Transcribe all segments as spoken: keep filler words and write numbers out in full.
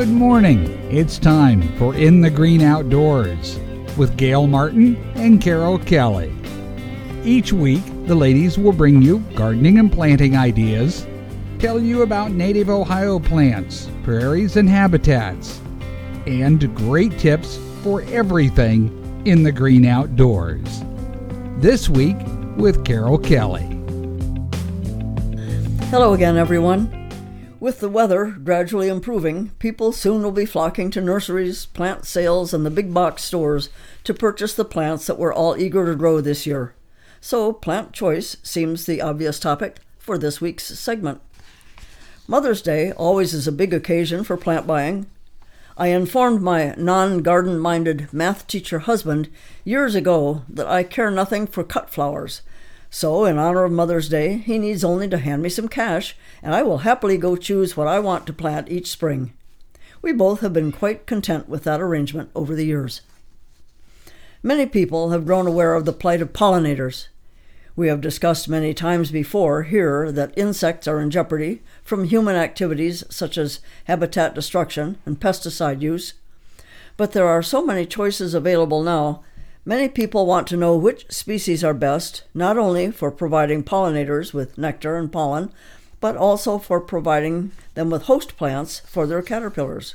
Good morning. It's time for In the Green Outdoors with Gail Martin and Carol Kelly. Each week, the ladies will bring you gardening and planting ideas, tell you about native Ohio plants, prairies and habitats, and great tips for everything in the green outdoors. This week with Carol Kelly. Hello again, everyone. With the weather gradually improving, people soon will be flocking to nurseries, plant sales, and the big box stores to purchase the plants that we're all eager to grow this year. So, plant choice seems the obvious topic for this week's segment. Mother's Day always is a big occasion for plant buying. I informed my non-garden-minded math teacher husband years ago that I care nothing for cut flowers. So, in honor of Mother's Day, he needs only to hand me some cash, and I will happily go choose what I want to plant each spring. We both have been quite content with that arrangement over the years. Many people have grown aware of the plight of pollinators. We have discussed many times before here that insects are in jeopardy from human activities such as habitat destruction and pesticide use. But there are so many choices available now. Many people want to know which species are best, not only for providing pollinators with nectar and pollen, but also for providing them with host plants for their caterpillars.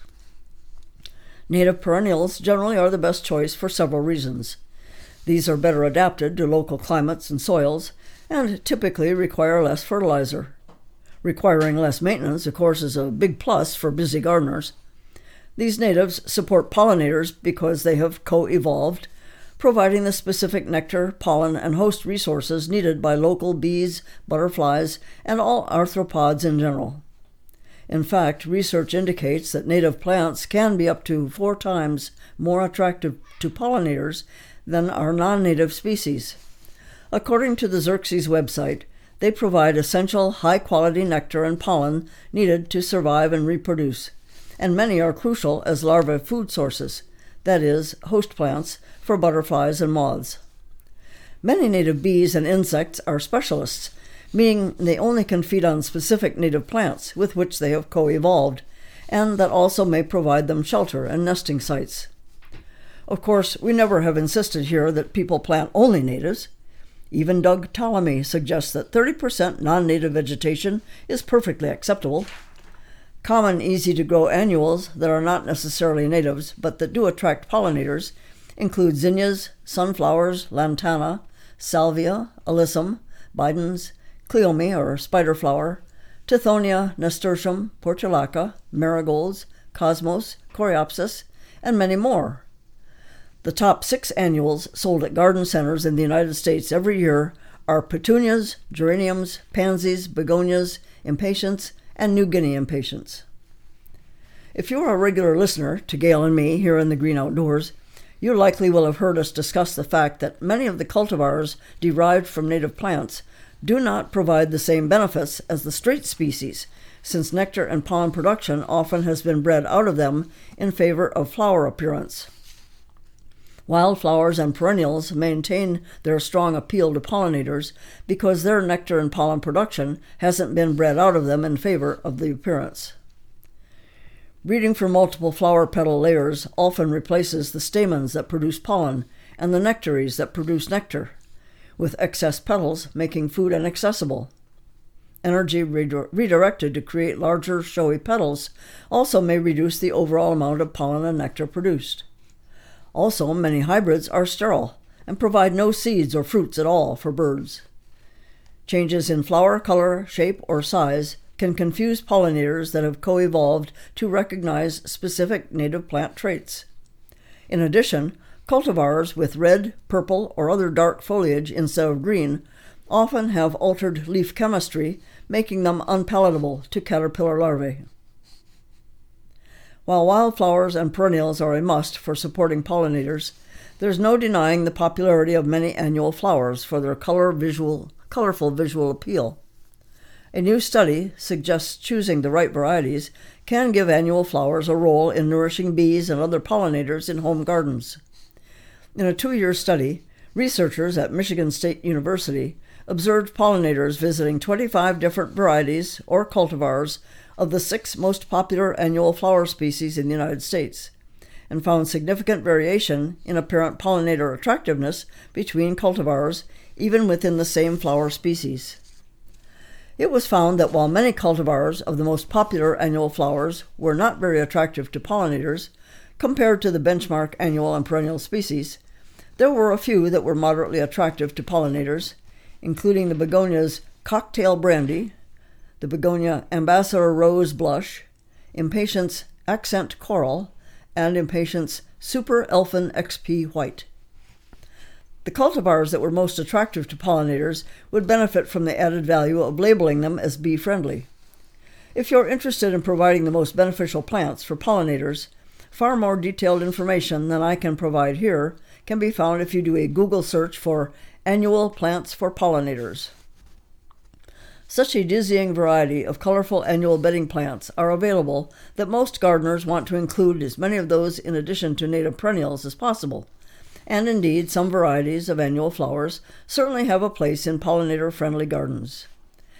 Native perennials generally are the best choice for several reasons. These are better adapted to local climates and soils, and typically require less fertilizer. Requiring less maintenance, of course, is a big plus for busy gardeners. These natives support pollinators because they have co-evolved, providing the specific nectar, pollen, and host resources needed by local bees, butterflies, and all arthropods in general. In fact, research indicates that native plants can be up to four times more attractive to pollinators than our non-native species. According to the Xerces website, they provide essential high-quality nectar and pollen needed to survive and reproduce, and many are crucial as larvae food sources, that is, host plants for butterflies and moths. Many native bees and insects are specialists, meaning they only can feed on specific native plants with which they have co-evolved, and that also may provide them shelter and nesting sites. Of course, we never have insisted here that people plant only natives. Even Doug Ptolemy suggests that thirty percent non-native vegetation is perfectly acceptable. Common, easy-to-grow annuals that are not necessarily natives, but that do attract pollinators, include zinnias, sunflowers, lantana, salvia, alyssum, bidens, cleome or spider flower, tithonia, nasturtium, portulaca, marigolds, cosmos, coreopsis, and many more. The top six annuals sold at garden centers in the United States every year are petunias, geraniums, pansies, begonias, impatiens, and New Guinea impatiens. If you're a regular listener to Gail and me here in the Green Outdoors, you likely will have heard us discuss the fact that many of the cultivars derived from native plants do not provide the same benefits as the straight species, since nectar and pollen production often has been bred out of them in favor of flower appearance. Wildflowers and perennials maintain their strong appeal to pollinators because their nectar and pollen production hasn't been bred out of them in favor of the appearance. Breeding for multiple flower petal layers often replaces the stamens that produce pollen and the nectaries that produce nectar, with excess petals making food inaccessible. Energy redi- redirected to create larger, showy petals also may reduce the overall amount of pollen and nectar produced. Also, many hybrids are sterile and provide no seeds or fruits at all for birds. Changes in flower color, shape, or size can confuse pollinators that have co-evolved to recognize specific native plant traits. In addition, cultivars with red, purple, or other dark foliage instead of green often have altered leaf chemistry, making them unpalatable to caterpillar larvae. While wildflowers and perennials are a must for supporting pollinators, there's no denying the popularity of many annual flowers for their color visual, colorful visual appeal. A new study suggests choosing the right varieties can give annual flowers a role in nourishing bees and other pollinators in home gardens. In a two-year study, researchers at Michigan State University observed pollinators visiting twenty-five different varieties or cultivars of the six most popular annual flower species in the United States, and found significant variation in apparent pollinator attractiveness between cultivars, even within the same flower species. It was found that while many cultivars of the most popular annual flowers were not very attractive to pollinators compared to the benchmark annual and perennial species, there were a few that were moderately attractive to pollinators, including the begonia's cocktail brandy, the begonia ambassador rose blush, impatiens accent coral, and impatiens super elfin X P white. The cultivars that were most attractive to pollinators would benefit from the added value of labeling them as bee-friendly. If you're interested in providing the most beneficial plants for pollinators, far more detailed information than I can provide here can be found if you do a Google search for Annual Plants for Pollinators. Such a dizzying variety of colorful annual bedding plants are available that most gardeners want to include as many of those in addition to native perennials as possible. And indeed, some varieties of annual flowers certainly have a place in pollinator-friendly gardens.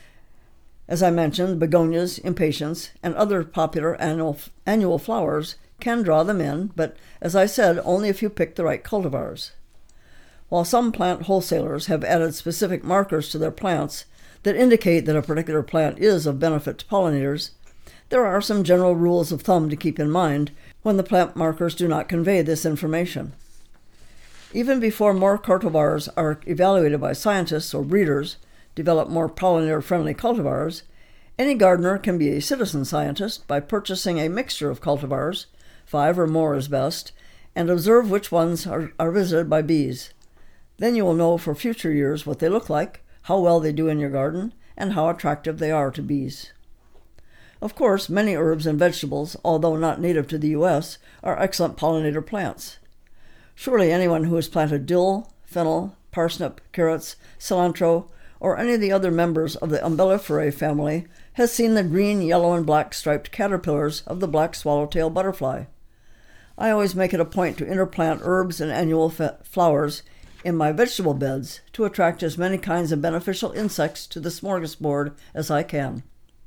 As I mentioned, begonias, impatiens, and other popular annual, annual flowers can draw them in, but as I said, only if you pick the right cultivars. While some plant wholesalers have added specific markers to their plants that indicate that a particular plant is of benefit to pollinators, there are some general rules of thumb to keep in mind when the plant markers do not convey this information. Even before more cultivars are evaluated by scientists or breeders, develop more pollinator-friendly cultivars, any gardener can be a citizen scientist by purchasing a mixture of cultivars, five or more is best, and observe which ones are, are visited by bees. Then you will know for future years what they look like, how well they do in your garden, and how attractive they are to bees. Of course, many herbs and vegetables, although not native to the U S, are excellent pollinator plants. Surely anyone who has planted dill, fennel, parsnip, carrots, cilantro, or any of the other members of the Umbelliferae family has seen the green, yellow, and black striped caterpillars of the black swallowtail butterfly. I always make it a point to interplant herbs and annual f- flowers in my vegetable beds to attract as many kinds of beneficial insects to the smorgasbord as I can.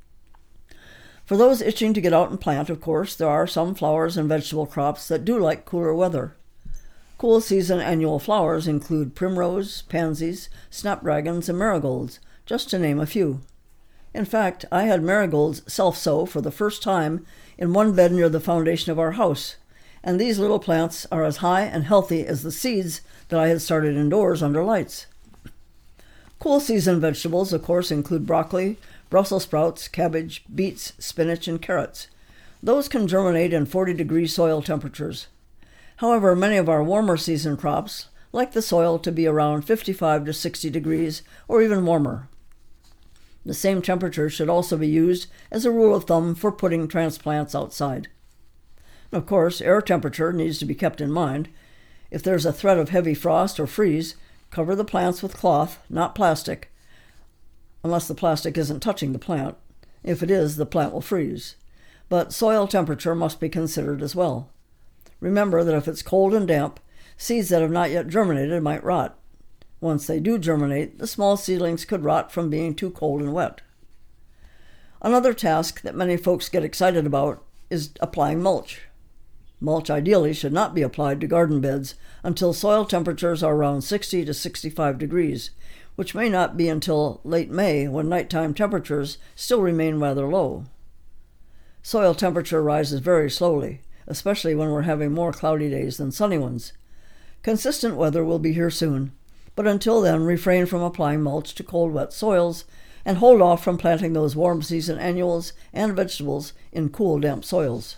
For those itching to get out and plant, of course, there are some flowers and vegetable crops that do like cooler weather. Cool season annual flowers include primrose, pansies, snapdragons, and marigolds, just to name a few. In fact, I had marigolds self-sow for the first time in one bed near the foundation of our house, and these little plants are as high and healthy as the seeds that I had started indoors under lights. Cool season vegetables, of course, include broccoli, Brussels sprouts, cabbage, beets, spinach, and carrots. Those can germinate in forty degree soil temperatures. However, many of our warmer season crops like the soil to be around fifty-five to sixty degrees or even warmer. The same temperature should also be used as a rule of thumb for putting transplants outside. Of course, air temperature needs to be kept in mind. If there's a threat of heavy frost or freeze, cover the plants with cloth, not plastic, unless the plastic isn't touching the plant. If it is, the plant will freeze. But soil temperature must be considered as well. Remember that if it's cold and damp, seeds that have not yet germinated might rot. Once they do germinate, the small seedlings could rot from being too cold and wet. Another task that many folks get excited about is applying mulch. Mulch ideally should not be applied to garden beds until soil temperatures are around sixty to sixty-five degrees, which may not be until late May when nighttime temperatures still remain rather low. Soil temperature rises very slowly, especially when we're having more cloudy days than sunny ones. Consistent weather will be here soon, but until then refrain from applying mulch to cold, wet soils and hold off from planting those warm season annuals and vegetables in cool, damp soils.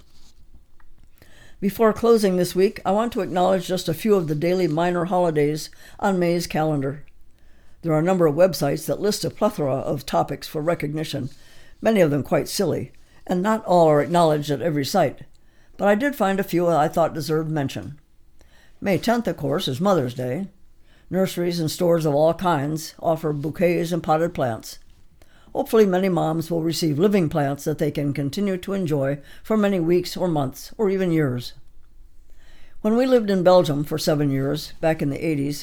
Before closing this week, I want to acknowledge just a few of the daily minor holidays on May's calendar. There are a number of websites that list a plethora of topics for recognition, many of them quite silly, and not all are acknowledged at every site. But I did find a few I thought deserved mention. May tenth, of course, is Mother's Day. Nurseries and stores of all kinds offer bouquets and potted plants. Hopefully many moms will receive living plants that they can continue to enjoy for many weeks or months or even years. When we lived in Belgium for seven years, back in the eighties,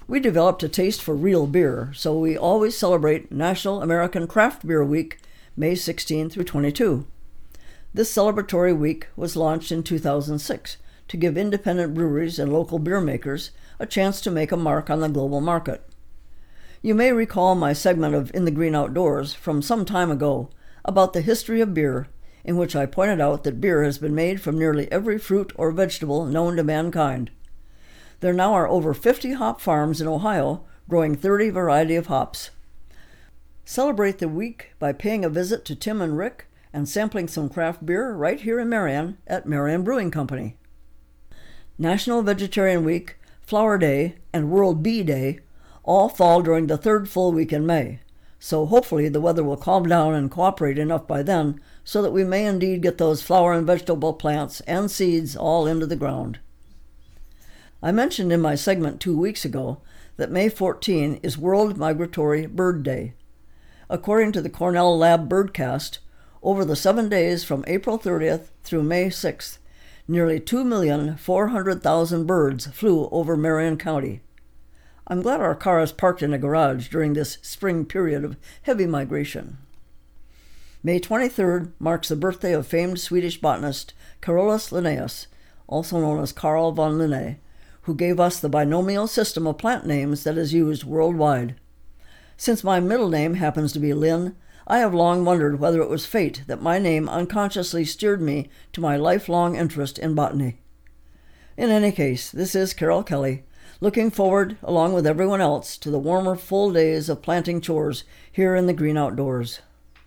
We developed a taste for real beer, so we always celebrate National American Craft Beer Week, May sixteenth through twenty-second. This celebratory week was launched in two thousand six to give independent breweries and local beer makers a chance to make a mark on the global market. You may recall my segment of In the Green Outdoors from some time ago about the history of beer, in which I pointed out that beer has been made from nearly every fruit or vegetable known to mankind. There now are over fifty hop farms in Ohio growing thirty variety of hops. Celebrate the week by paying a visit to Tim and Rick and sampling some craft beer right here in Marion at Marion Brewing Company. National Vegetarian Week, Flower Day, and World Bee Day all fall during the third full week in May, so hopefully the weather will calm down and cooperate enough by then so that we may indeed get those flower and vegetable plants and seeds all into the ground. I mentioned in my segment two weeks ago that May fourteenth is World Migratory Bird Day. According to the Cornell Lab Birdcast, over the seven days from April thirtieth through May sixth, nearly two million four hundred thousand birds flew over Marion County. I'm glad our car is parked in a garage during this spring period of heavy migration. May twenty-third marks the birthday of famed Swedish botanist Carolus Linnaeus, also known as Carl von Linné, who gave us the binomial system of plant names that is used worldwide. Since my middle name happens to be Lynn, I have long wondered whether it was fate that my name unconsciously steered me to my lifelong interest in botany. In any case, this is Carol Kelly, looking forward, along with everyone else, to the warmer, full days of planting chores here in the green outdoors.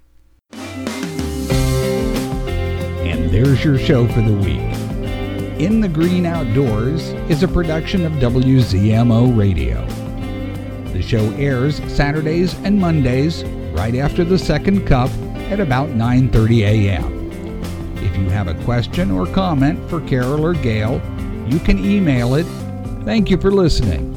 And there's your show for the week. In the Green Outdoors is a production of W Z M O Radio. The show airs Saturdays and Mondays right after the second cup at about nine thirty a.m. If you have a question or comment for Carol or Gail, you can email it. Thank you for listening.